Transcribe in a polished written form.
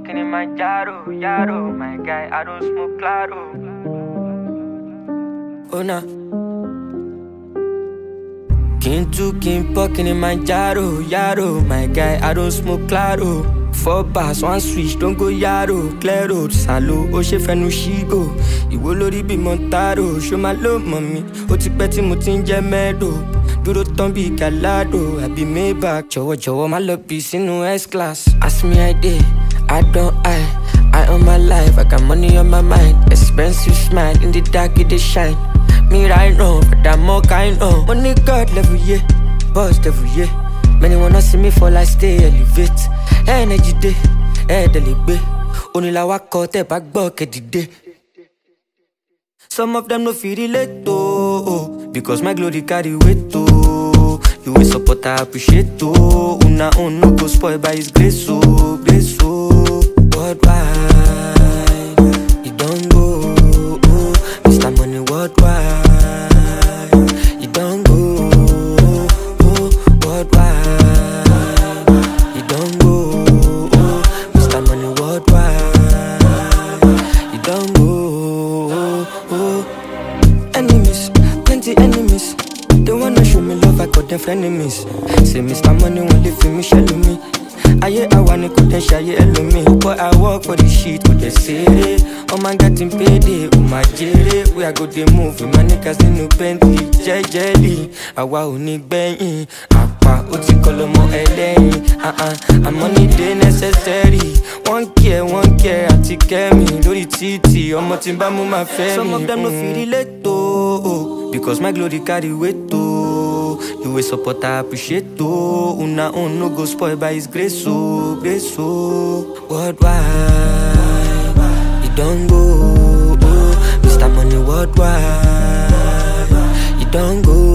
fucking in my Yaro, Yaro. My guy, I don't smoke claro. Oh nah. King to king fucking in my Yaro, Yaro. My guy, I don't smoke claro. 4 bars, 1 switch, don't go Yaro. Clear road, Salo, Oshe Fenu Shigo. Iwo lori bi Montaro. Show my love, mommy. Oti peti mutin jemedo. Duro tombi galado. I be made back. Jowo, my love piece in no S-class. Ask me I did, I don't I on my life, I got money on my mind. Expensive smile, in the dark it shine. Me right now, but I'm more kind of money God level, yeah. Boss level, yeah. Many wanna see me fall, I stay elevate. Energy day, delibe. Only la wako te back bucket day. Some of them no feel relate to, because my glory carry weight to. You will support, I appreciate to. Una no go spoiled by his grace, so grace, so. Worldwide, you don't go, Mr. Money worldwide, you don't go, worldwide, you don't go, Mr. Money worldwide, you don't go. Enemies, plenty enemies, they wanna show me love, I got them frenemies. Say Mr. Money won't live for me, shell me. I wanna go and shy me. But I work for the shit with the city. Oh my God, in payday, oh my jelly. We are good, they move, my niggas in no Bentley, jelly. I want to bang, Apa, Uti Kolomo, LA. I'm money, they necessary. One care, I take care me. Do the TT, I'm not in Bamu, my family. Some of them no feel relate to, because my glory carry weight to. You will support, I appreciate to. Una no go spoiled by his grace, so grace, so. Worldwide, you don't go, Mr. Money worldwide, you don't go.